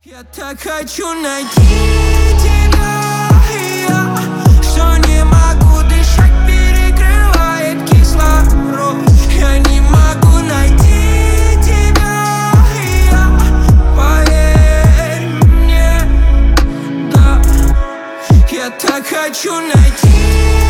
Я так хочу найти тебя, что не могу дышать, перекрывает кислород. Я не могу найти тебя, поверь мне, да. Я так хочу найти